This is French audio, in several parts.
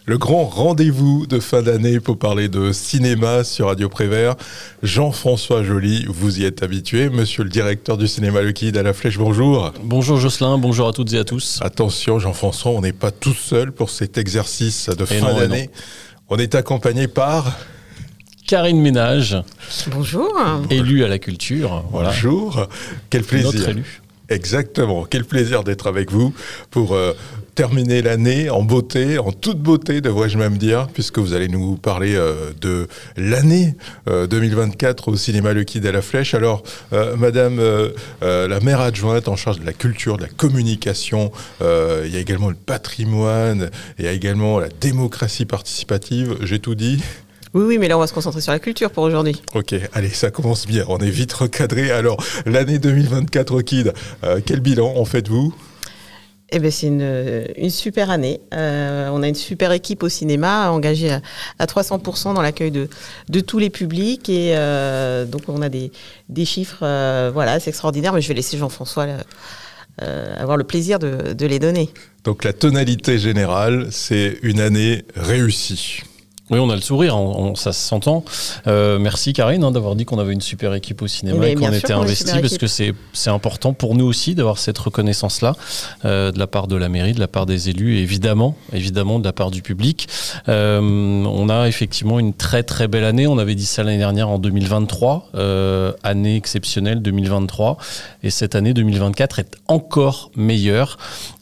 Le grand rendez-vous de fin d'année pour parler de cinéma sur Radio Prévert. Jean-François Joly, vous y êtes habitué. Monsieur le directeur du cinéma Le Kid à la Flèche, bonjour. Bonjour Jocelyn, bonjour à toutes et à tous. Attention Jean-François, on n'est pas tout seul pour cet exercice de fin d'année. On est accompagné par... Karine Ménage. Bonjour. Élue à la culture. Voilà. Bonjour. Quel plaisir. Notre élue. Exactement. Quel plaisir d'être avec vous pour terminer l'année en beauté, en toute beauté, devrais-je même dire, puisque vous allez nous parler de l'année 2024 au cinéma Le Kid à la Flèche. Alors, Madame la maire adjointe en charge de la culture, de la communication, il y a également le patrimoine, il y a également la démocratie participative. J'ai tout dit ? Oui, mais là, on va se concentrer sur la culture pour aujourd'hui. Ok, allez, ça commence bien. On est vite recadré. Alors, l'année 2024 au Kid, quel bilan en faites-vous ? Eh bien, c'est une super année. On a une super équipe au cinéma, engagée à 300% dans l'accueil de tous les publics. Et donc, on a des chiffres, voilà, c'est extraordinaire. Mais je vais laisser Jean-François avoir le plaisir de les donner. Donc, la tonalité générale, c'est une année réussie. Oui, on a le sourire, ça s'entend. Merci Karine d'avoir dit qu'on avait une super équipe au cinéma et qu'on était investis, parce que c'est important pour nous aussi d'avoir cette reconnaissance-là de la part de la mairie, de la part des élus et évidemment de la part du public. On a effectivement une très très belle année. On avait dit ça l'année dernière en 2023, année exceptionnelle 2023. Et cette année 2024 est encore meilleure.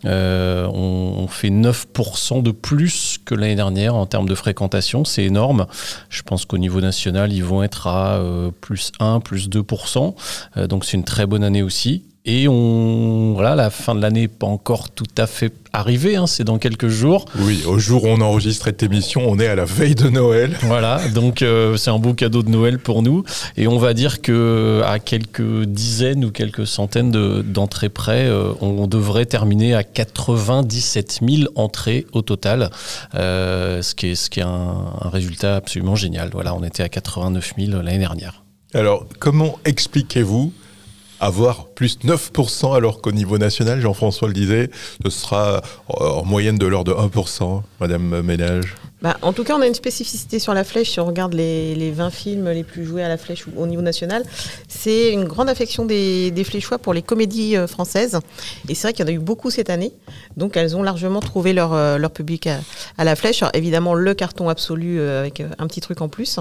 On fait 9% de plus que l'année dernière en termes de fréquentation. C'est énorme. Je pense qu'au niveau national, ils vont être à plus 1, plus 2%. Donc c'est une très bonne année aussi. Et voilà, la fin de l'année n'est pas encore tout à fait arrivée, c'est dans quelques jours. Oui, au jour où on enregistre cette émission, on est à la veille de Noël. Voilà, donc c'est un beau cadeau de Noël pour nous. Et on va dire qu'à quelques dizaines ou quelques centaines d'entrées près, on devrait terminer à 97 000 entrées au total, ce qui est un résultat absolument génial. Voilà, on était à 89 000 l'année dernière. Alors, comment expliquez-vous avoir plus 9%, alors qu'au niveau national, Jean-François le disait, ce sera en moyenne de l'ordre de 1%, Madame Ménage? En tout cas, on a une spécificité sur la Flèche. Si on regarde les 20 films les plus joués à la Flèche au niveau national, c'est une grande affection des Fléchois pour les comédies françaises. Et c'est vrai qu'il y en a eu beaucoup cette année. Donc, elles ont largement trouvé leur public à la Flèche. Alors, évidemment, le carton absolu avec un petit truc en plus.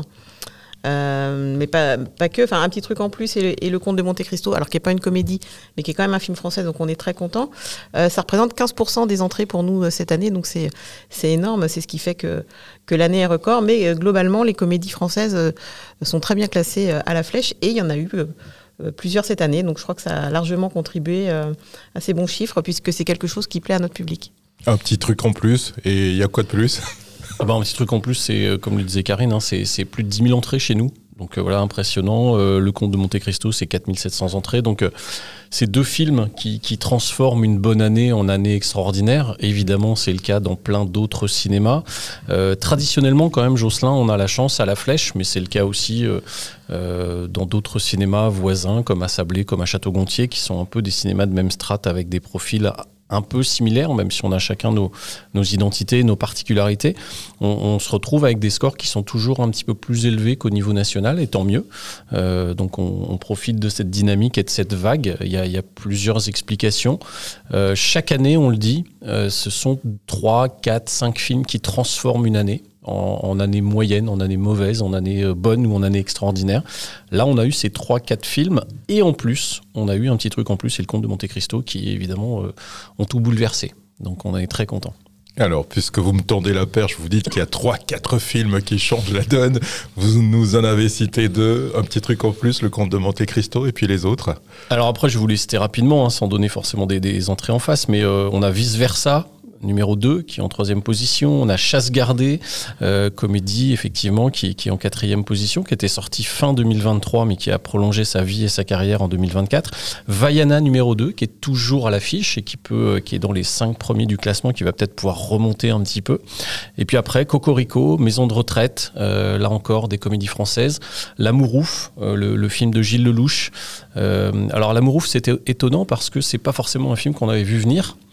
Mais pas que, enfin un petit truc en plus et le Comte de Monte Cristo, alors qui n'est pas une comédie mais qui est quand même un film français, donc on est très content. Ça représente 15% des entrées pour nous cette année, donc c'est énorme, c'est ce qui fait que l'année est record, mais globalement les comédies françaises sont très bien classées à la Flèche et il y en a eu plusieurs cette année, donc je crois que ça a largement contribué à ces bons chiffres puisque c'est quelque chose qui plaît à notre public. Un petit truc en plus, et il y a quoi de plus ? Un petit truc en plus, c'est comme le disait Karine, c'est plus de 10 000 entrées chez nous. Donc voilà, impressionnant. Le Comte de Monte Cristo, c'est 4 700 entrées. Donc c'est deux films qui transforment une bonne année en année extraordinaire. Évidemment, c'est le cas dans plein d'autres cinémas. Traditionnellement, quand même, Jocelyn, on a la chance à la Flèche, mais c'est le cas aussi dans d'autres cinémas voisins, comme à Sablé, comme à Château-Gontier, qui sont un peu des cinémas de même strate avec des profils un peu similaires, même si on a chacun nos identités, nos particularités. On se retrouve avec des scores qui sont toujours un petit peu plus élevés qu'au niveau national, et tant mieux. Donc on profite de cette dynamique et de cette vague. Il y a plusieurs explications. Chaque année, on le dit, ce sont 3, 4, 5 films qui transforment une année. En année moyenne, en année mauvaise, en année bonne ou en année extraordinaire. Là, on a eu ces 3-4 films et en plus, on a eu un petit truc en plus, c'est le Comte de Monte Cristo qui, évidemment, ont tout bouleversé. Donc, on est très contents. Alors, puisque vous me tendez la perche, vous dites qu'il y a 3-4 films qui changent la donne. Vous nous en avez cité 2, un petit truc en plus, le Comte de Monte Cristo, et puis les autres. Alors après, je vais vous les citer rapidement, sans donner forcément des entrées en face, mais on a Vice Versa, numéro 2, qui est en 3e position. On a Chasse gardée, comédie effectivement, qui est en 4e position, qui était sortie fin 2023, mais qui a prolongé sa vie et sa carrière en 2024. Vaiana numéro 2, qui est toujours à l'affiche et qui est dans les 5 premiers du classement, qui va peut-être pouvoir remonter un petit peu. Et puis après, Cocorico, Maison de retraite, là encore des comédies françaises. L'Amourouf, le film de Gilles Lelouch. Alors L'Amourouf, c'était étonnant parce que c'est pas forcément un film qu'on avait vu venir.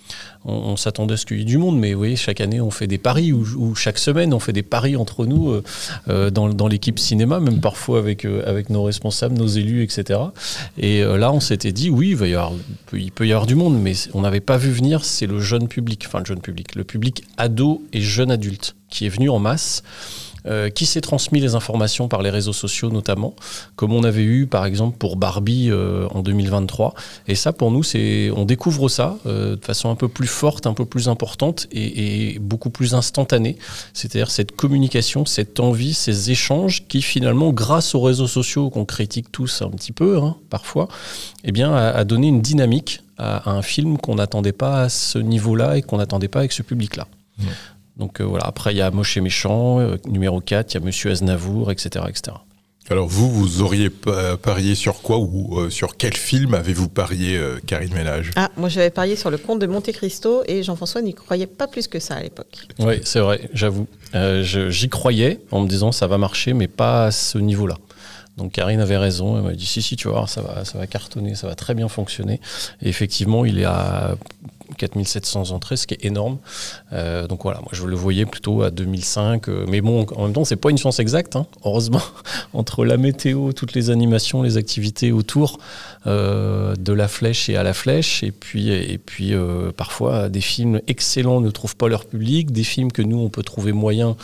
on s'attendait à ce qu'il y ait du monde, mais vous voyez, chaque année on fait des paris, ou chaque semaine on fait des paris entre nous dans l'équipe cinéma, même parfois avec nos responsables, nos élus, etc. Et là on s'était dit oui, il peut y avoir du monde, mais on n'avait pas vu venir, c'est le public ado et jeune adulte qui est venu en masse. Qui s'est transmis les informations par les réseaux sociaux notamment, comme on avait eu par exemple pour Barbie en 2023. Et ça pour nous, on découvre ça de façon un peu plus forte, un peu plus importante et beaucoup plus instantanée. C'est-à-dire cette communication, cette envie, ces échanges qui finalement, grâce aux réseaux sociaux qu'on critique tous un petit peu parfois, eh bien, a donné une dynamique à un film qu'on n'attendait pas à ce niveau-là et qu'on n'attendait pas avec ce public-là. Mmh. Donc voilà, après il y a Moche et Méchant, numéro 4, il y a Monsieur Aznavour, etc. etc. Alors vous auriez parié sur quoi ou sur quel film avez-vous parié, Karine Ménage ? Moi j'avais parié sur Le Comte de Monte Cristo et Jean-François n'y croyait pas plus que ça à l'époque. Oui, c'est vrai, j'avoue. J'y croyais en me disant ça va marcher, mais pas à ce niveau-là. Donc Karine avait raison, elle m'a dit si tu vas voir, ça va cartonner, ça va très bien fonctionner. Et effectivement, il est à 4700 entrées, ce qui est énorme. Donc voilà, moi je le voyais plutôt à 2005. Mais bon, en même temps, c'est pas une science exacte, heureusement. Entre la météo, toutes les animations, les activités autour de la flèche et à la flèche, et puis parfois des films excellents ne trouvent pas leur public, des films que nous on peut trouver moyens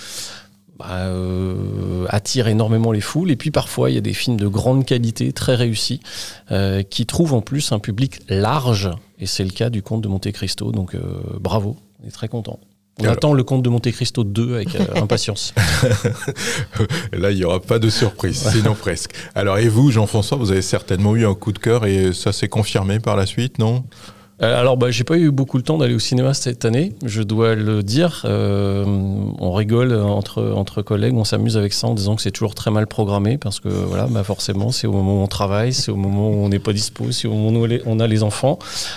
attire énormément les foules, et puis parfois il y a des films de grande qualité, très réussis, qui trouvent en plus un public large, et c'est le cas du Comte de Monte Cristo, donc bravo, on est très content. On attend le Comte de Monte Cristo 2 avec impatience. Là, il n'y aura pas de surprise, sinon presque. Alors, et vous, Jean-François, vous avez certainement eu un coup de cœur, et ça s'est confirmé par la suite, non ? Alors, j'ai pas eu beaucoup le temps d'aller au cinéma cette année, je dois le dire. On rigole entre collègues, on s'amuse avec ça en disant que c'est toujours très mal programmé parce que voilà, forcément, c'est au moment où on travaille, c'est au moment où on n'est pas dispo, c'est au moment où on a les enfants.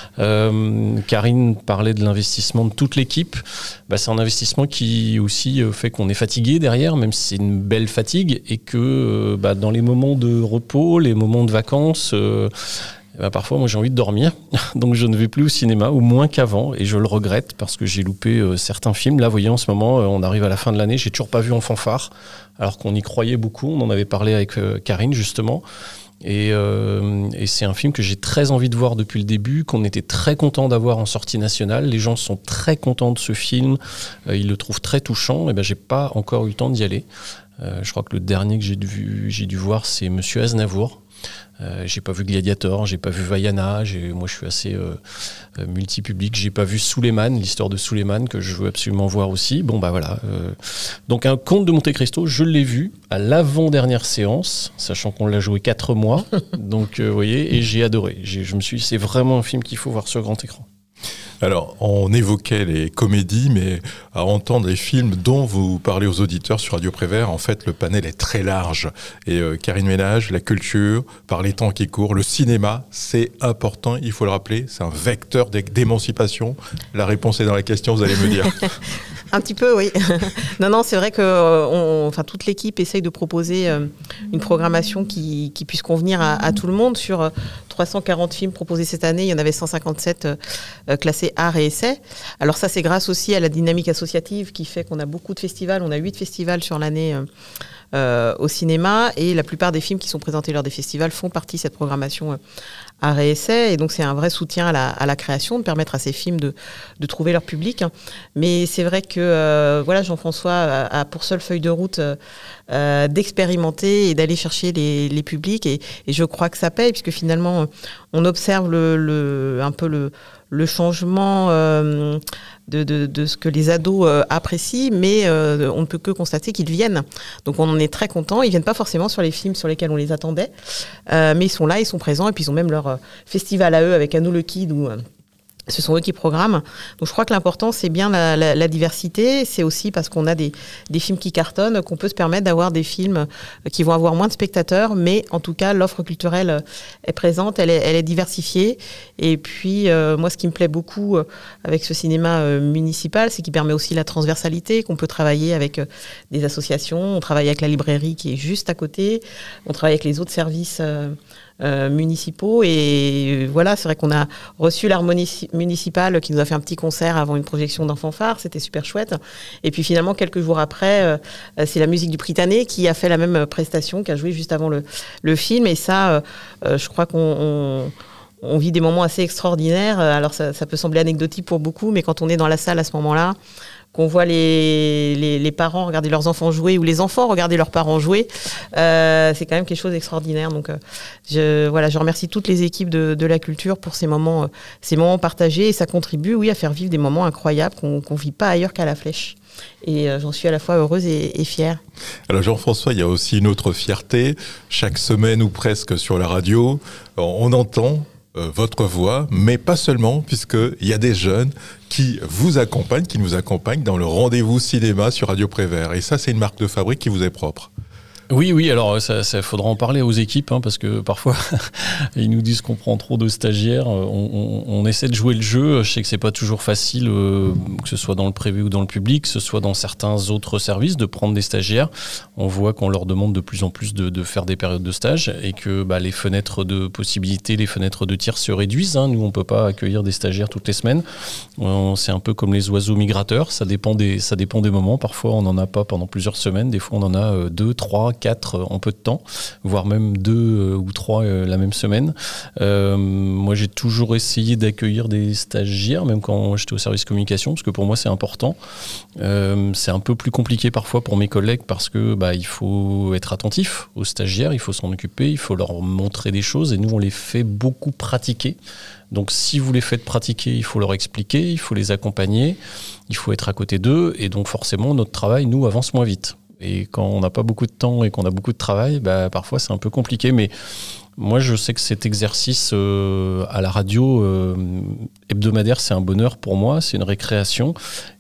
Karine parlait de l'investissement de toute l'équipe. C'est un investissement qui aussi fait qu'on est fatigué derrière, même si c'est une belle fatigue, et que dans les moments de repos, les moments de vacances, parfois, moi, j'ai envie de dormir, donc je ne vais plus au cinéma, ou moins qu'avant, et je le regrette parce que j'ai loupé certains films. Là, vous voyez, en ce moment, on arrive à la fin de l'année, j'ai toujours pas vu En Fanfare, alors qu'on y croyait beaucoup. On en avait parlé avec Karine, justement. Et c'est un film que j'ai très envie de voir depuis le début, qu'on était très content d'avoir en sortie nationale. Les gens sont très contents de ce film, ils le trouvent très touchant. Et j'ai pas encore eu le temps d'y aller. Je crois que le dernier que j'ai dû voir, c'est Monsieur Aznavour. J'ai pas vu Gladiator, j'ai pas vu Vaiana, moi je suis assez multi-public, j'ai pas vu Souleymane, l'histoire de Souleymane que je veux absolument voir aussi. Voilà. Donc un Comte de Monte Cristo, je l'ai vu à l'avant-dernière séance, sachant qu'on l'a joué 4 mois, donc vous voyez, et j'ai adoré. Je me suis dit, c'est vraiment un film qu'il faut voir sur grand écran. Alors, on évoquait les comédies, mais à entendre les films dont vous parlez aux auditeurs sur Radio Prévert, en fait, le panel est très large. Et Karine Ménage, la culture, par les temps qui courent, le cinéma, c'est important, il faut le rappeler, c'est un vecteur d'émancipation. La réponse est dans la question, vous allez me dire. Un petit peu, oui. Non, c'est vrai que toute l'équipe essaye de proposer une programmation qui puisse convenir à tout le monde. Sur 340 films proposés cette année, il y en avait 157 classés art et essai. Alors ça, c'est grâce aussi à la dynamique associative qui fait qu'on a beaucoup de festivals. On a 8 festivals sur l'année au cinéma, et la plupart des films qui sont présentés lors des festivals font partie de cette programmation art et essai, et donc c'est un vrai soutien à la création, de permettre à ces films de trouver leur public. Mais c'est vrai que Jean-François a pour seule feuille de route d'expérimenter et d'aller chercher les publics, et je crois que ça paye, puisque finalement on observe un peu le changement de ce que les ados apprécient, mais on ne peut que constater qu'ils viennent. Donc on en est très content. Ils viennent pas forcément sur les films sur lesquels on les attendait, mais ils sont là, ils sont présents, et puis ils ont même leur festival à eux avec Anou le Kid, où ce sont eux qui programment. Donc je crois que l'important, c'est bien la diversité. C'est aussi parce qu'on a des films qui cartonnent qu'on peut se permettre d'avoir des films qui vont avoir moins de spectateurs, mais en tout cas, l'offre culturelle est présente, elle est diversifiée. Et puis, moi, ce qui me plaît beaucoup avec ce cinéma municipal, c'est qu'il permet aussi la transversalité, qu'on peut travailler avec des associations. On travaille avec la librairie qui est juste à côté. On travaille avec les autres services municipaux. Et voilà, c'est vrai qu'on a reçu l'harmonie municipale qui nous a fait un petit concert avant une projection d'un fanfare. C'était super chouette. Et puis finalement, quelques jours après, c'est la musique du Prytanée qui a fait la même prestation, qui a joué juste avant le film. Et ça, je crois qu'on vit des moments assez extraordinaires. Alors ça peut sembler anecdotique pour beaucoup, mais quand on est dans la salle à ce moment-là, qu'on voit les parents regarder leurs enfants jouer ou les enfants regarder leurs parents jouer, c'est quand même quelque chose d'extraordinaire. Donc je remercie toutes les équipes de la culture pour ces moments partagés, et ça contribue, oui, à faire vivre des moments incroyables qu'on vit pas ailleurs qu'à la Flèche. Et j'en suis à la fois heureuse et fière. Alors Jean-François, il y a aussi une autre fierté. Chaque semaine ou presque sur la radio, on entend votre voix, mais pas seulement, puisqu'il y a des jeunes qui vous accompagnent, qui nous accompagnent dans le rendez-vous cinéma sur Radio Prévert. Et ça, c'est une marque de fabrique qui vous est propre. Oui, alors ça faudra en parler aux équipes, parce que parfois ils nous disent qu'on prend trop de stagiaires. On essaie de jouer le jeu. Je sais que c'est pas toujours facile, que ce soit dans le privé ou dans le public, que ce soit dans certains autres services, de prendre des stagiaires. On voit qu'on leur demande de plus en plus de faire des périodes de stage, et que les fenêtres de possibilités, les fenêtres de tir se réduisent. Nous, on peut pas accueillir des stagiaires toutes les semaines. C'est un peu comme les oiseaux migrateurs. Ça dépend des moments. Parfois, on n'en a pas pendant plusieurs semaines. Des fois, on en a 2, 3, 4 en peu de temps, voire même 2 ou 3 la même semaine. Moi, j'ai toujours essayé d'accueillir des stagiaires, même quand j'étais au service communication, parce que pour moi, c'est important. C'est un peu plus compliqué parfois pour mes collègues, parce que il faut être attentif aux stagiaires, il faut s'en occuper, il faut leur montrer des choses, et nous, on les fait beaucoup pratiquer. Donc, si vous les faites pratiquer, il faut leur expliquer, il faut les accompagner, il faut être à côté d'eux, et donc forcément, notre travail, nous, avance moins vite. Et quand on n'a pas beaucoup de temps et qu'on a beaucoup de travail, parfois c'est un peu compliqué. Mais moi, je sais que cet exercice à la radio hebdomadaire, c'est un bonheur pour moi, c'est une récréation.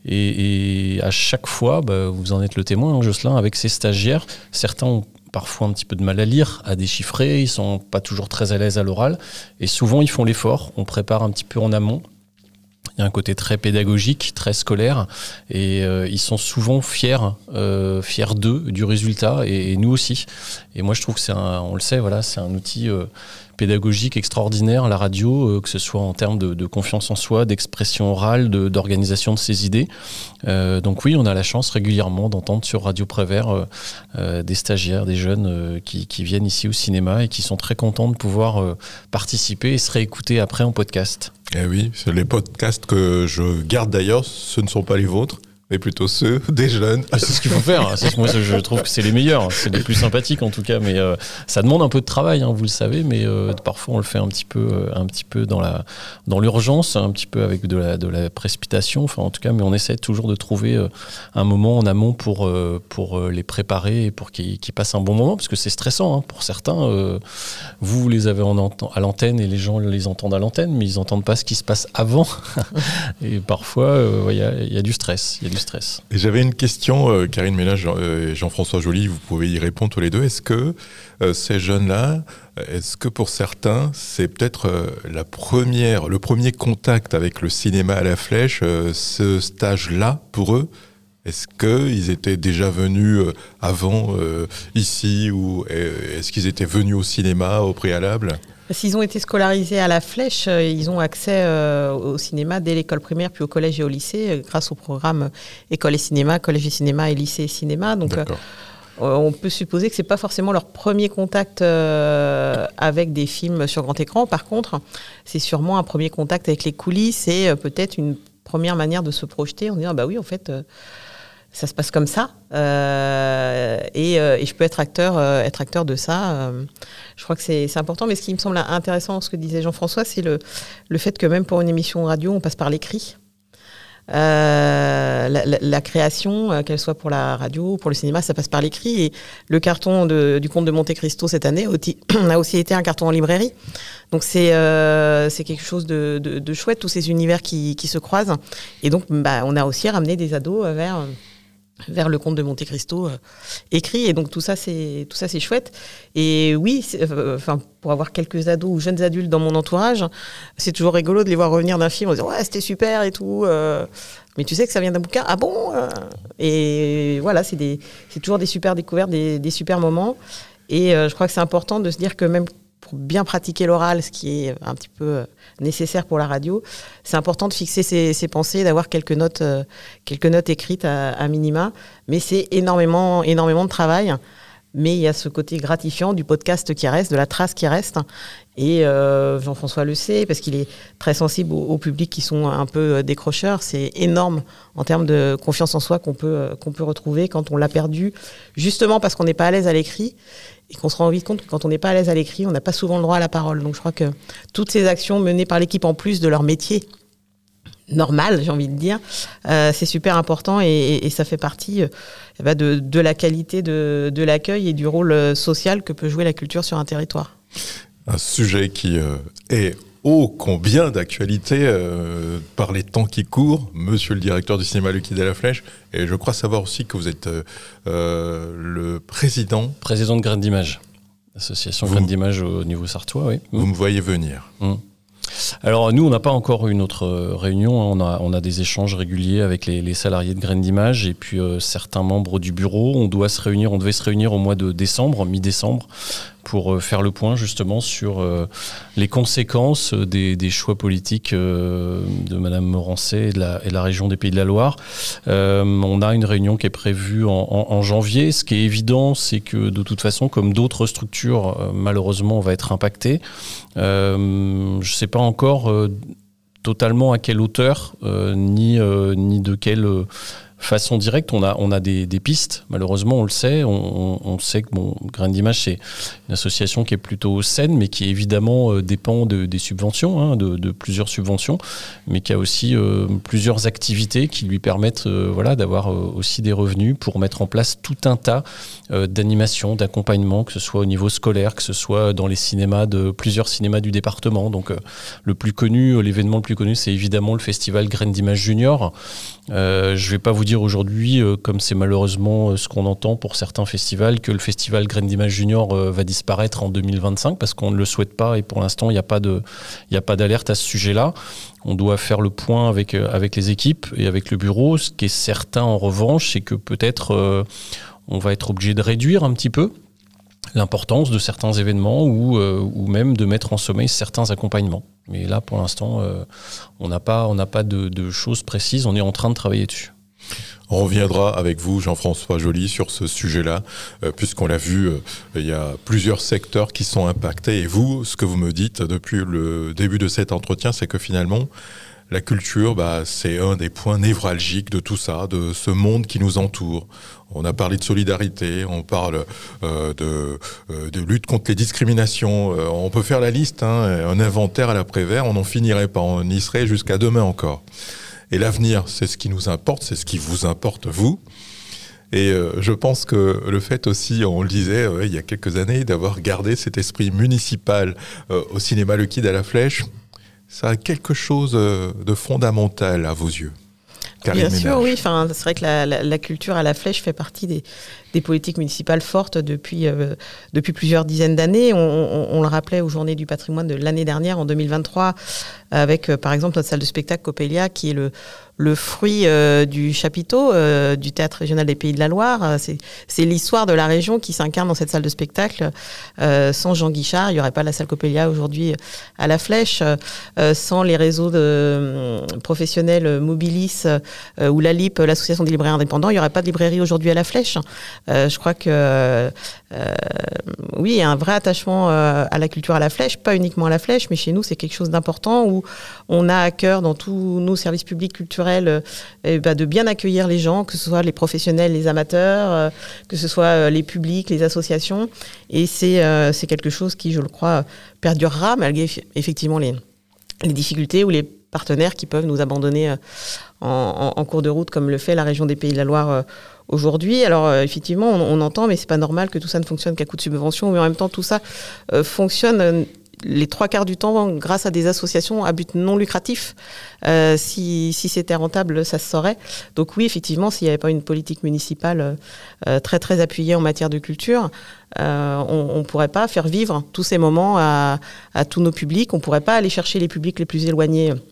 Et à chaque fois, vous en êtes le témoin, Jocelyn, avec ces stagiaires, certains ont parfois un petit peu de mal à lire, à déchiffrer, ils sont pas toujours très à l'aise à l'oral. Et souvent, ils font l'effort, on prépare un petit peu en amont. Il y a un côté très pédagogique, très scolaire, et ils sont souvent fiers d'eux, du résultat, et nous aussi. Et moi, je trouve que on le sait, c'est un outil pédagogique extraordinaire, la radio, que ce soit en termes de confiance en soi, d'expression orale, d'organisation de ses idées. Donc oui, on a la chance régulièrement d'entendre sur Radio Prévert des stagiaires, des jeunes qui viennent ici au cinéma et qui sont très contents de pouvoir participer et se réécouter après en podcast. Eh oui, les podcasts que je garde d'ailleurs, ce ne sont pas les vôtres, mais plutôt ceux des jeunes. C'est ce qu'il faut faire. Moi, je trouve que c'est les meilleurs. C'est les plus sympathiques en tout cas. Mais ça demande un peu de travail, vous le savez. Mais parfois, on le fait un petit peu dans l'urgence, un petit peu avec de la précipitation. Enfin, en tout cas, mais on essaie toujours de trouver un moment en amont pour les préparer et pour qu'ils passent un bon moment, parce que c'est stressant pour certains. Vous les avez à l'antenne et les gens les entendent à l'antenne, mais ils n'entendent pas ce qui se passe avant. Et parfois, il y a du stress. Et j'avais une question, Karine Ménage et Jean-François Joly, vous pouvez y répondre tous les deux. Est-ce que ces jeunes-là, pour certains, c'est peut-être le premier contact avec le cinéma à la Flèche, ce stage-là pour eux? Est-ce qu'ils étaient déjà venus avant ici, ou est-ce qu'ils étaient venus au cinéma au préalable? S'ils ont été scolarisés à la Flèche, ils ont accès au cinéma dès l'école primaire, puis au collège et au lycée, grâce au programme École et Cinéma, Collège et Cinéma et Lycée et Cinéma. Donc, on peut supposer que ce n'est pas forcément leur premier contact avec des films sur grand écran. Par contre, c'est sûrement un premier contact avec les coulisses et peut-être une première manière de se projeter en disant oui, en fait, ça se passe comme ça, et je peux être acteur de ça. Je crois que c'est important, mais ce qui me semble intéressant, ce que disait Jean-François, c'est le fait que même pour une émission radio, on passe par l'écrit. La création, qu'elle soit pour la radio ou pour le cinéma, ça passe par l'écrit. Et le carton du Comte de Monte Cristo cette année a aussi été un carton en librairie. Donc c'est quelque chose de chouette, tous ces univers qui se croisent. Et donc on a aussi ramené des ados vers le Comte de Monte Cristo écrit, et donc tout ça c'est chouette. Et oui, pour avoir quelques ados ou jeunes adultes dans mon entourage, c'est toujours rigolo de les voir revenir d'un film en disant ouais, c'était super et tout, mais tu sais que ça vient d'un bouquin, ah bon, et voilà, c'est toujours des super découvertes, des super moments. Et je crois que c'est important de se dire que même bien pratiquer l'oral, ce qui est un petit peu nécessaire pour la radio, c'est important de fixer ses pensées, d'avoir quelques notes écrites à minima. Mais c'est énormément de travail. Mais il y a ce côté gratifiant du podcast qui reste, de la trace qui reste. Et Jean-François le sait, parce qu'il est très sensible aux publics qui sont un peu décrocheurs. C'est énorme en termes de confiance en soi qu'on peut retrouver quand on l'a perdu, justement parce qu'on n'est pas à l'aise à l'écrit et qu'on se rend vite compte que quand on n'est pas à l'aise à l'écrit, on n'a pas souvent le droit à la parole. Donc je crois que toutes ces actions menées par l'équipe, en plus de leur métier normal, j'ai envie de dire, c'est super important et ça fait partie de la qualité de l'accueil et du rôle social que peut jouer la culture sur un territoire. Un sujet qui est ô combien d'actualité par les temps qui courent, monsieur le directeur du cinéma Lucky de la Flèche, et je crois savoir aussi que vous êtes le président de Graines d'Images, l'association Graines d'Images au niveau sartois, oui. Vous me voyez venir. Alors nous, on n'a pas encore une autre réunion, on a des échanges réguliers avec les salariés de Graines d'Images et puis certains membres du bureau. On devait se réunir au mois de décembre, mi-décembre, pour faire le point justement sur les conséquences des choix politiques de Madame Morancet et de la région des Pays de la Loire. On a une réunion qui est prévue en janvier. Ce qui est évident, c'est que de toute façon, comme d'autres structures, malheureusement, on va être impacté. Je ne sais pas encore totalement à quelle hauteur, ni de quelle façon directe. On a des pistes, malheureusement, on le sait. On sait que Graines d'Images, c'est une association qui est plutôt saine, mais qui évidemment dépend des subventions, de plusieurs subventions, mais qui a aussi plusieurs activités qui lui permettent d'avoir aussi des revenus pour mettre en place tout un tas d'animations, d'accompagnement, que ce soit au niveau scolaire, que ce soit dans les cinémas plusieurs cinémas du département. Donc l'événement le plus connu, c'est évidemment le festival Graines d'Images Junior. Je ne vais pas vous dire aujourd'hui, comme c'est malheureusement ce qu'on entend pour certains festivals, que le festival Graines d'Images Junior va disparaître en 2025 parce qu'on ne le souhaite pas et pour l'instant il n'y a pas d'alerte à ce sujet-là. On doit faire le point avec les équipes et avec le bureau. Ce qui est certain en revanche, c'est que peut-être on va être obligé de réduire un petit peu l'importance de certains événements ou même de mettre en sommeil certains accompagnements. Mais là, pour l'instant, on n'a pas de choses précises. On est en train de travailler dessus. On reviendra avec vous, Jean-François Joly, sur ce sujet-là, puisqu'on l'a vu, il y a plusieurs secteurs qui sont impactés. Et vous, ce que vous me dites depuis le début de cet entretien, c'est que finalement, la culture, c'est un des points névralgiques de tout ça, de ce monde qui nous entoure. On a parlé de solidarité, on parle de lutte contre les discriminations. On peut faire la liste, un inventaire à l'après-vert, on n'en finirait pas, on y serait jusqu'à demain encore. Et l'avenir, c'est ce qui nous importe, c'est ce qui vous importe, vous. Et je pense que le fait aussi, on le disait il y a quelques années, d'avoir gardé cet esprit municipal au cinéma Le Quid à la Flèche, ça a quelque chose de fondamental à vos yeux. Bien sûr, oui. C'est vrai que la culture à la Flèche fait partie des politiques municipales fortes depuis plusieurs dizaines d'années. On le rappelait aux Journées du patrimoine de l'année dernière, en 2023, avec par exemple notre salle de spectacle Coppelia, qui est le fruit du chapiteau du Théâtre régional des Pays de la Loire. C'est l'histoire de la région qui s'incarne dans cette salle de spectacle. Sans Jean Guichard, il n'y aurait pas la salle Coppelia aujourd'hui à la Flèche. Sans les réseaux professionnels Mobilis ou la LIP, l'association des libraires indépendants, il n'y aurait pas de librairie aujourd'hui à la Flèche. Je crois que oui, il y a un vrai attachement à la culture à la Flèche, pas uniquement à la Flèche, mais chez nous c'est quelque chose d'important où on a à cœur dans tous nos services publics culturels de bien accueillir les gens, que ce soit les professionnels, les amateurs, que ce soit les publics, les associations, et c'est quelque chose qui, je le crois, perdurera malgré effectivement les difficultés ou les partenaires qui peuvent nous abandonner en cours de route, comme le fait la région des Pays de la Loire aujourd'hui. Alors effectivement, on entend, mais c'est pas normal que tout ça ne fonctionne qu'à coup de subvention, mais en même temps, tout ça fonctionne les 3/4 du temps grâce à des associations à but non lucratif. Si c'était rentable, ça se saurait. Donc oui, effectivement, s'il n'y avait pas une politique municipale très très appuyée en matière de culture, on ne pourrait pas faire vivre tous ces moments à tous nos publics. On ne pourrait pas aller chercher les publics les plus éloignés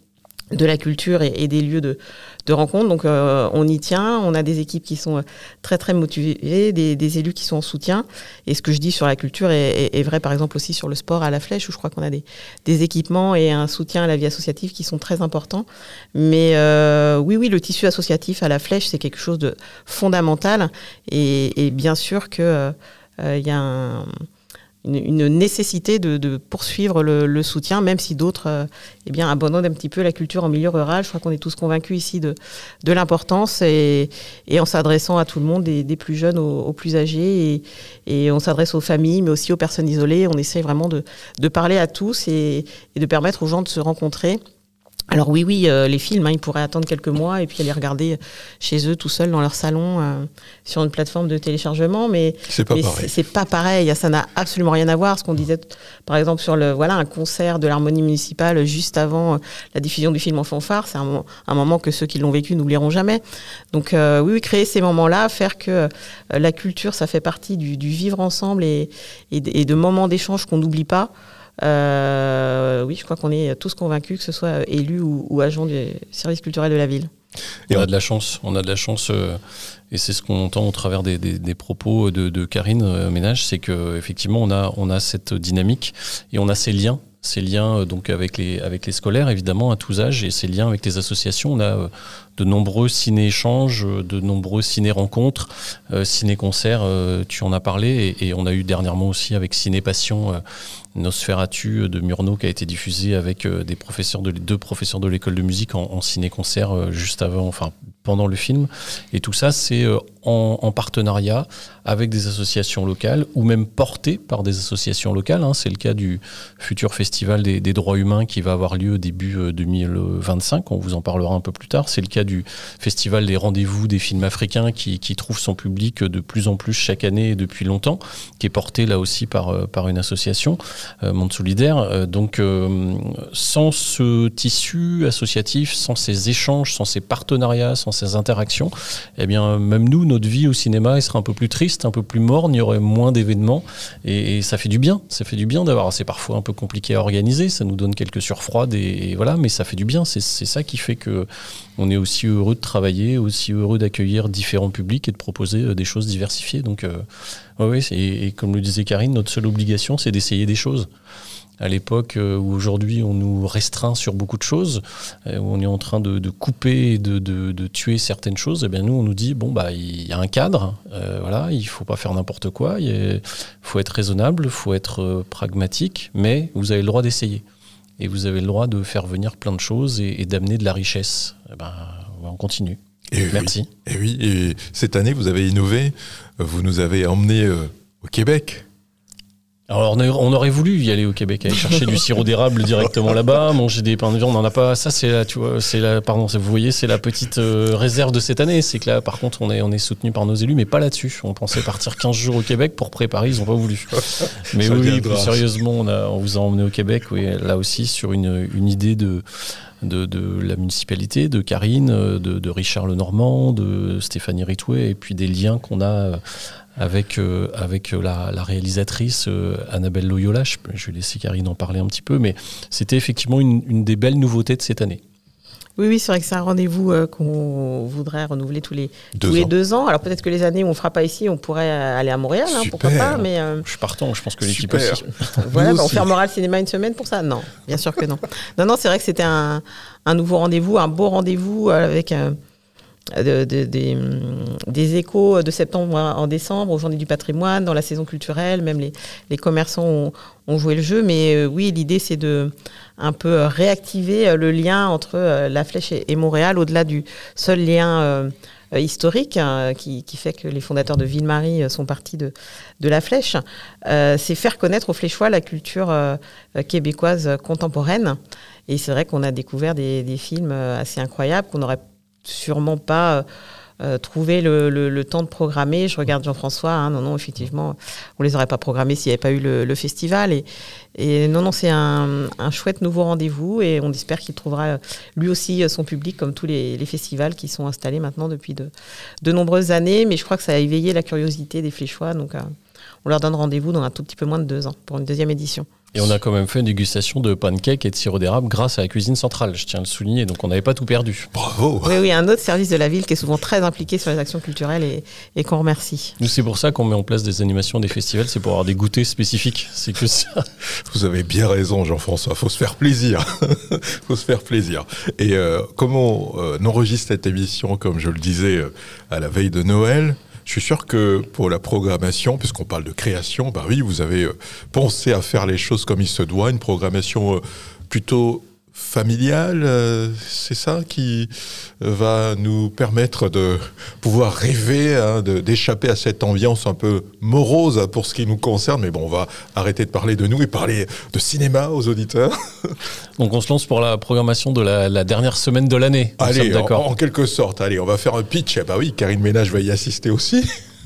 de la culture et des lieux de rencontre. Donc on y tient, on a des équipes qui sont très très motivées, des élus qui sont en soutien. Et ce que je dis sur la culture est vrai par exemple aussi sur le sport à la Flèche, où je crois qu'on a des équipements et un soutien à la vie associative qui sont très importants. Mais oui, le tissu associatif à la Flèche, c'est quelque chose de fondamental. Et bien sûr que y a une nécessité de poursuivre le soutien, même si d'autres abandonnent un petit peu la culture en milieu rural. Je crois qu'on est tous convaincus ici de l'importance et en s'adressant à tout le monde, des plus jeunes aux plus âgés, et on s'adresse aux familles, mais aussi aux personnes isolées. On essaie vraiment de parler à tous et de permettre aux gens de se rencontrer. Alors oui, les films, ils pourraient attendre quelques mois et puis aller regarder chez eux tout seuls dans leur salon sur une plateforme de téléchargement, mais c'est pareil. C'est pas pareil, ça n'a absolument rien à voir. Ce qu'on disait par exemple sur un concert de l'Harmonie municipale juste avant la diffusion du film en fanfare, c'est un moment que ceux qui l'ont vécu n'oublieront jamais. Donc créer ces moments-là, faire que la culture, ça fait partie du vivre ensemble et de moments d'échange qu'on n'oublie pas. Je crois qu'on est tous convaincus, que ce soit élus ou agents du service culturel de la ville. Et on a de la chance, et c'est ce qu'on entend au travers des propos de Karine Ménage, c'est qu'effectivement on a cette dynamique et on a ces liens donc avec les scolaires évidemment à tous âges, et ces liens avec les associations. On a de nombreux ciné-échanges, de nombreux ciné-rencontres, ciné-concerts, tu en as parlé, et on a eu dernièrement aussi avec Ciné-Passion Nosferatu de Murnau qui a été diffusé avec deux professeurs de l'école de musique en ciné-concert juste avant, pendant le film. Et tout ça, c'est en partenariat avec des associations locales ou même porté par des associations locales. C'est le cas du futur festival des droits humains qui va avoir lieu début 2025. On vous en parlera un peu plus tard. C'est le cas du festival des rendez-vous des films africains qui trouve son public de plus en plus chaque année et depuis longtemps, qui est porté là aussi par une association, Monde Solidaire. Donc sans ce tissu associatif, sans ces échanges, sans ces partenariats, sans ces interactions, eh bien même nous, notre vie au cinéma, elle serait un peu plus triste, un peu plus morne, il y aurait moins d'événements, et ça fait du bien. Ça fait du bien d'avoir, c'est parfois un peu compliqué à organiser, ça nous donne quelques surfroides, et voilà, mais ça fait du bien. C'est ça qui fait que on est aussi heureux de travailler, aussi heureux d'accueillir différents publics et de proposer des choses diversifiées. Donc et comme le disait Karine, notre seule obligation, c'est d'essayer des choses. À l'époque où aujourd'hui on nous restreint sur beaucoup de choses, où on est en train de couper et de tuer certaines choses, eh bien nous on nous dit il y a un cadre, il faut pas faire n'importe quoi, il faut être raisonnable, il faut être pragmatique, mais vous avez le droit d'essayer. Et vous avez le droit de faire venir plein de choses et d'amener de la richesse. On continue. Merci. Et cette année, vous avez innové, vous nous avez emmenés au Québec. Alors on aurait voulu y aller au Québec, aller chercher du sirop d'érable directement là-bas, manger des pains de viande, on n'en a pas. Ça c'est vous voyez, c'est la petite réserve de cette année. C'est que là, par contre, on est soutenu par nos élus, mais pas là-dessus. On pensait partir 15 jours au Québec pour préparer, ils n'ont pas voulu. Mais oui, plus sérieusement, on vous a emmené au Québec, oui, là aussi sur une idée de la municipalité, de Karine, de Richard Lenormand, de Stéphanie Ritouet, et puis des liens qu'on a avec la réalisatrice Annabelle Loyola. Je vais laisser Karine en parler un petit peu, mais c'était effectivement une des belles nouveautés de cette année. Oui, c'est vrai que c'est un rendez-vous qu'on voudrait renouveler tous les 2 ans. Alors peut-être que les années où on ne fera pas ici, on pourrait aller à Montréal, pourquoi pas. Mais je suis partant, je pense que l'équipe aussi. Voilà, on fermera le cinéma une semaine pour ça? Non, bien sûr que non. Non, c'est vrai que c'était un nouveau rendez-vous, un beau rendez-vous avec des échos de septembre en décembre, aux Journées du patrimoine, dans la saison culturelle, même les commerçants ont joué le jeu. Mais oui, l'idée c'est de un peu réactiver le lien entre la Flèche et Montréal, au-delà du seul lien historique qui fait que les fondateurs de Ville-Marie sont partis de la Flèche. C'est faire connaître aux Fléchois la culture québécoise contemporaine. Et c'est vrai qu'on a découvert des films assez incroyables qu'on n'aurait sûrement pas trouvé le temps de programmer. Je regarde Jean-François, non, effectivement, on les aurait pas programmés s'il n'y avait pas eu le festival. Et non, c'est un chouette nouveau rendez-vous, et on espère qu'il trouvera lui aussi son public, comme tous les festivals qui sont installés maintenant depuis de nombreuses années. Mais je crois que ça a éveillé la curiosité des Fléchois, donc on leur donne rendez-vous dans un tout petit peu moins de 2 ans pour une deuxième édition. Et on a quand même fait une dégustation de pancakes et de sirop d'érable grâce à la cuisine centrale, je tiens à le souligner, donc on n'avait pas tout perdu. Bravo. Oui, un autre service de la ville qui est souvent très impliqué sur les actions culturelles et qu'on remercie. Nous, c'est pour ça qu'on met en place des animations, des festivals, c'est pour avoir des goûters spécifiques, c'est que ça. Vous avez bien raison, Jean-François, faut se faire plaisir. Faut se faire plaisir. Et comment on enregistre cette émission, comme je le disais, à la veille de Noël? Je suis sûr que pour la programmation, puisqu'on parle de création, bah oui, vous avez pensé à faire les choses comme il se doit, une programmation plutôt familiale, c'est ça qui va nous permettre de pouvoir rêver, hein, d'échapper à cette ambiance un peu morose pour ce qui nous concerne. Mais bon, on va arrêter de parler de nous et parler de cinéma aux auditeurs. Donc on se lance pour la programmation de la dernière semaine de l'année. Allez, d'accord. En quelque sorte, allez, on va faire un pitch. Bah oui, Karine Ménage va y assister aussi.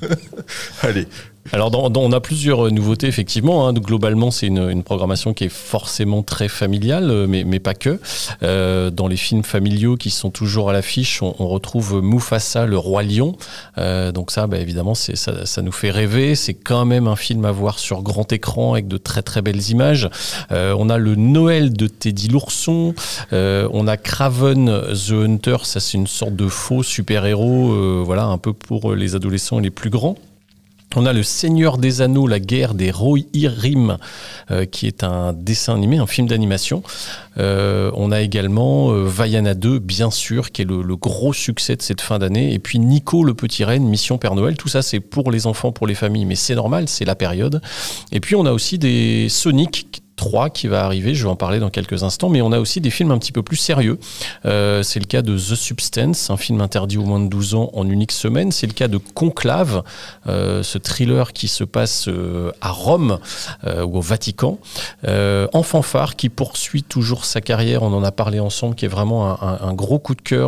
Allez. Alors, on a plusieurs nouveautés, effectivement. Hein. Donc, globalement, c'est une programmation qui est forcément très familiale, mais pas que. Dans les films familiaux qui sont toujours à l'affiche, on retrouve Mufasa, le roi lion. Donc ça, évidemment, ça nous fait rêver. C'est quand même un film à voir sur grand écran avec de très très belles images. On a le Noël de Teddy l'ourson. On a Kraven the Hunter. Ça, c'est une sorte de faux super-héros, voilà, un peu pour les adolescents et les plus grands. On a le Seigneur des Anneaux, la guerre des Rohirrim, qui est un dessin animé, un film d'animation. On a également Vaiana 2, bien sûr, qui est le gros succès de cette fin d'année. Et puis Nico, le petit renne, Mission Père Noël. Tout ça, c'est pour les enfants, pour les familles, mais c'est normal, c'est la période. Et puis on a aussi des Sonic 3 qui va arriver, je vais en parler dans quelques instants, mais on a aussi des films un petit peu plus sérieux. C'est le cas de The Substance, un film interdit aux moins de 12 ans en unique semaine. C'est le cas de Conclave, ce thriller qui se passe à Rome ou au Vatican. En fanfare, qui poursuit toujours sa carrière, on en a parlé ensemble, qui est vraiment un gros coup de cœur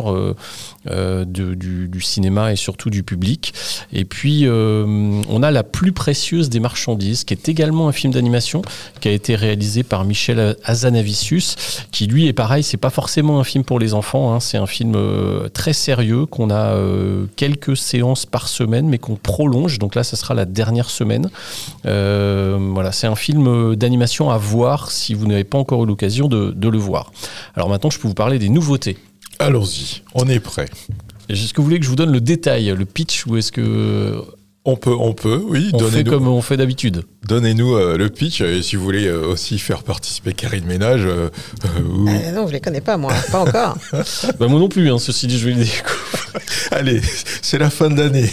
du cinéma et surtout du public. Et puis, on a La plus précieuse des marchandises, qui est également un film d'animation, qui a été réalisé par Michel Hazanavicius, qui lui est pareil, c'est pas forcément un film pour les enfants, hein, c'est un film très sérieux, qu'on a quelques séances par semaine, mais qu'on prolonge, donc là ça sera la dernière semaine. Voilà, c'est un film d'animation à voir si vous n'avez pas encore eu l'occasion de le voir. Alors maintenant je peux vous parler des nouveautés. Allons-y, on est prêt. Est-ce que vous voulez que je vous donne le détail, le pitch, ou est-ce que... On peut, oui. On fait comme on fait d'habitude. Donnez-nous le pitch, et si vous voulez aussi faire participer Karine Ménage. Non, je les connais pas, moi, pas encore. Moi non plus, hein, ceci dit, je vais les découvrir. Allez, c'est la fin d'année.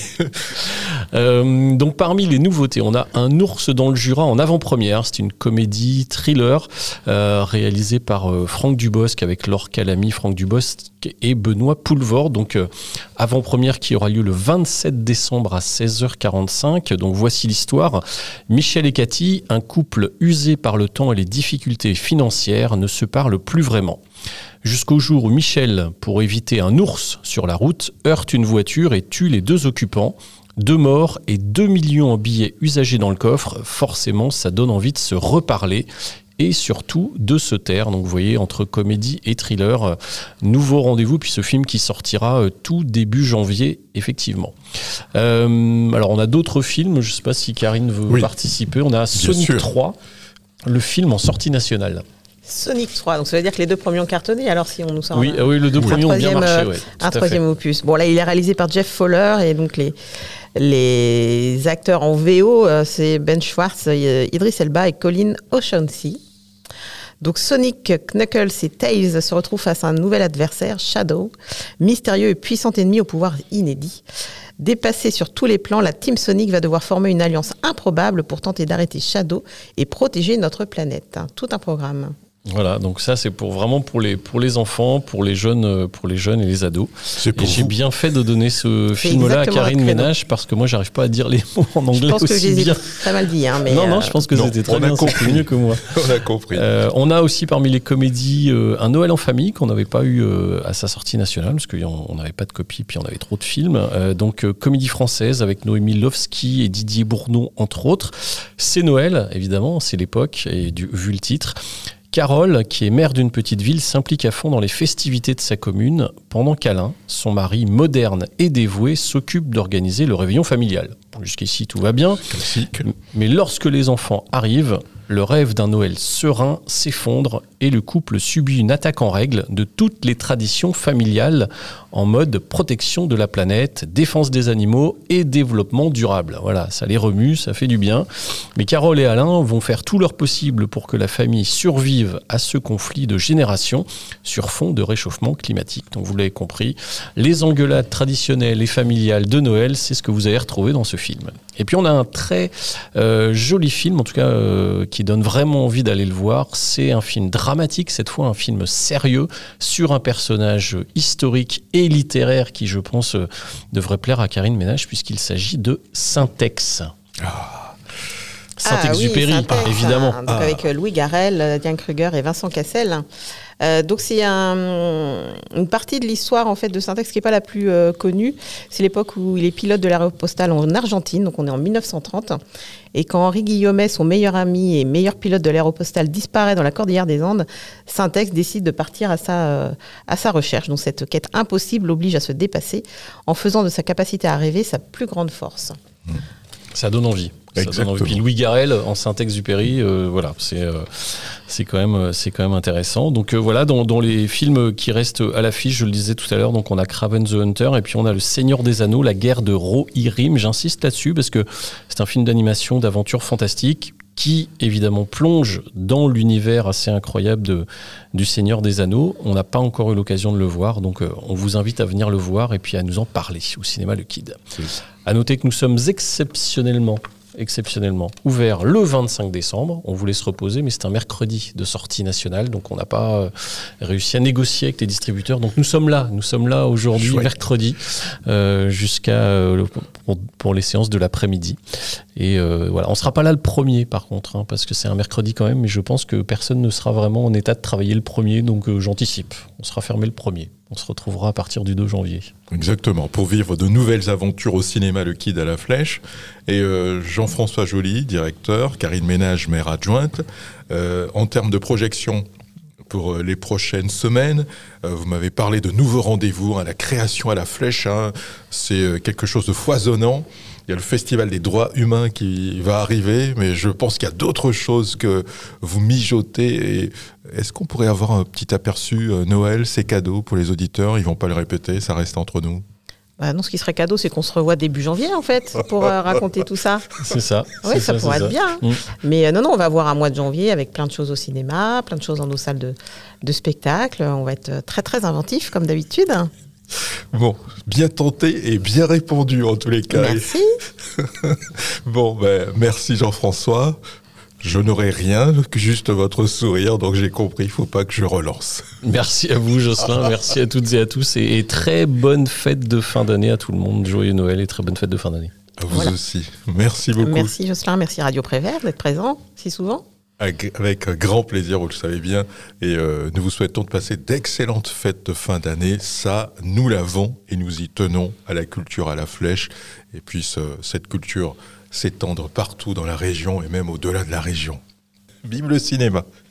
Donc parmi les nouveautés, on a Un ours dans le Jura en avant-première. C'est une comédie thriller réalisée par Franck Dubosc avec Laure Calamy, Franck Dubosc et Benoît Poulvord. Donc avant-première qui aura lieu le 27 décembre à 16h45. Donc voici l'histoire. Michel et Cathy, un couple usé par le temps et les difficultés financières, ne se parlent plus vraiment. Jusqu'au jour où Michel, pour éviter un ours sur la route, heurte une voiture et tue les 2 occupants. 2 morts et 2 millions en billets usagés dans le coffre. Forcément, ça donne envie de se reparler et surtout de se taire. Donc vous voyez, entre comédie et thriller, nouveau rendez-vous, puis ce film qui sortira tout début janvier, effectivement. Alors on a d'autres films, je ne sais pas si Karine veut participer. On a Sonic 3, le film en sortie nationale. Sonic 3, donc ça veut dire que les 2 premiers ont cartonné, alors si on nous sort oui, les 2 premiers ont bien marché. Un troisième opus. Bon là, il est réalisé par Jeff Fowler, et donc les acteurs en VO, c'est Ben Schwartz, Idris Elba et Colin O'Shaughnessy. Donc Sonic, Knuckles et Tails se retrouvent face à un nouvel adversaire, Shadow, mystérieux et puissant ennemi au pouvoir inédit. Dépassée sur tous les plans, la Team Sonic va devoir former une alliance improbable pour tenter d'arrêter Shadow et protéger notre planète. Tout un programme. Voilà, donc ça c'est vraiment pour les enfants, pour les jeunes et les ados. Et j'ai bien fait de donner ce film-là à Karine Ménage, parce que moi j'arrive pas à dire les mots en anglais aussi bien. Je pense que j'ai très mal dit, hein, mais non, je pense que c'était très bien, c'était mieux que moi. On a compris. On a aussi parmi les comédies Un Noël en famille qu'on n'avait pas eu à sa sortie nationale, parce qu'on n'avait pas de copie, puis on avait trop de films. Donc comédie française avec Noémie Lovski et Didier Bourdon entre autres. C'est Noël, évidemment, c'est l'époque, et vu le titre. Carole, qui est maire d'une petite ville, s'implique à fond dans les festivités de sa commune, pendant qu'Alain, son mari moderne et dévoué, s'occupe d'organiser le réveillon familial. Jusqu'ici, tout va bien. Classique. Mais lorsque les enfants arrivent, le rêve d'un Noël serein s'effondre et le couple subit une attaque en règle de toutes les traditions familiales en mode protection de la planète, défense des animaux et développement durable. Voilà, ça les remue, ça fait du bien. Mais Carole et Alain vont faire tout leur possible pour que la famille survive à ce conflit de génération sur fond de réchauffement climatique. Donc vous l'avez compris, les engueulades traditionnelles et familiales de Noël, c'est ce que vous allez retrouver dans ce film. Et puis on a un très joli film, en tout cas qui donne vraiment envie d'aller le voir. C'est un film dramatique, cette fois un film sérieux, sur un personnage historique et littéraire qui, je pense, devrait plaire à Karine Ménage, puisqu'il s'agit de Syntex. Saint-Exupéry, Syntex, évidemment. Donc avec Louis Garrel, Diane Kruger et Vincent Cassel. Donc c'est une partie de l'histoire en fait de Syntex qui n'est pas la plus connue. C'est l'époque où il est pilote de l'aéropostale en Argentine, donc on est en 1930. Et quand Henri Guillaumet, son meilleur ami et meilleur pilote de l'aéropostale, disparaît dans la cordillère des Andes, Syntex décide de partir à sa recherche. Donc cette quête impossible l'oblige à se dépasser en faisant de sa capacité à rêver sa plus grande force. Ça donne envie. Exactement. Puis Louis Garrel en Saint-Exupéry, voilà, c'est quand même intéressant. Donc voilà, dans les films qui restent à l'affiche, je le disais tout à l'heure, donc on a Kraven the Hunter et puis on a Le Seigneur des Anneaux, la guerre de Rohirrim. J'insiste là-dessus parce que c'est un film d'animation, d'aventure fantastique qui évidemment plonge dans l'univers assez incroyable du Seigneur des Anneaux. On n'a pas encore eu l'occasion de le voir, donc on vous invite à venir le voir et puis à nous en parler au cinéma Le Kid. À noter que nous sommes exceptionnellement ouvert le 25 décembre. On voulait se reposer, mais c'est un mercredi de sortie nationale, donc on n'a pas réussi à négocier avec les distributeurs. Donc nous sommes là aujourd'hui, chouette, mercredi, jusqu'à pour les séances de l'après-midi. Et voilà, on sera pas là le premier par contre, parce que c'est un mercredi quand même, mais je pense que personne ne sera vraiment en état de travailler le premier, donc j'anticipe. On sera fermé le premier. On se retrouvera à partir du 2 janvier. Exactement, pour vivre de nouvelles aventures au cinéma Le Kid à la Flèche. Et Jean-François Joly, directeur, Karine Ménage, maire adjointe. En termes de projection pour les prochaines semaines, vous m'avez parlé de nouveaux rendez-vous, la création à la Flèche, c'est quelque chose de foisonnant. Il y a le Festival des droits humains qui va arriver, mais je pense qu'il y a d'autres choses que vous mijotez. Et est-ce qu'on pourrait avoir un petit aperçu Noël, c'est cadeau pour les auditeurs? Ils vont pas le répéter, ça reste entre nous. Bah non, ce qui serait cadeau, c'est qu'on se revoit début janvier, en fait, pour raconter tout ça. C'est ça. Oui, ça pourrait être bien. Mais non, on va voir un mois de janvier avec plein de choses au cinéma, plein de choses dans nos salles de spectacle. On va être très, très inventifs, comme d'habitude. Bon, bien tenté et bien répondu en tous les cas. Merci. Bon, merci Jean-François. Je n'aurai rien que juste votre sourire, donc j'ai compris, il ne faut pas que je relance. Merci à vous Jocelyn, merci à toutes et à tous et très bonne fête de fin d'année à tout le monde. Joyeux Noël et très bonne fête de fin d'année. À vous aussi. Merci beaucoup. Merci Jocelyn, merci Radio Prévert d'être présent si souvent. Avec grand plaisir, vous le savez bien. Et nous vous souhaitons de passer d'excellentes fêtes de fin d'année. Ça, nous l'avons et nous y tenons à la culture à la Flèche. Et puis cette culture s'étendre partout dans la région et même au-delà de la région. Vive le cinéma!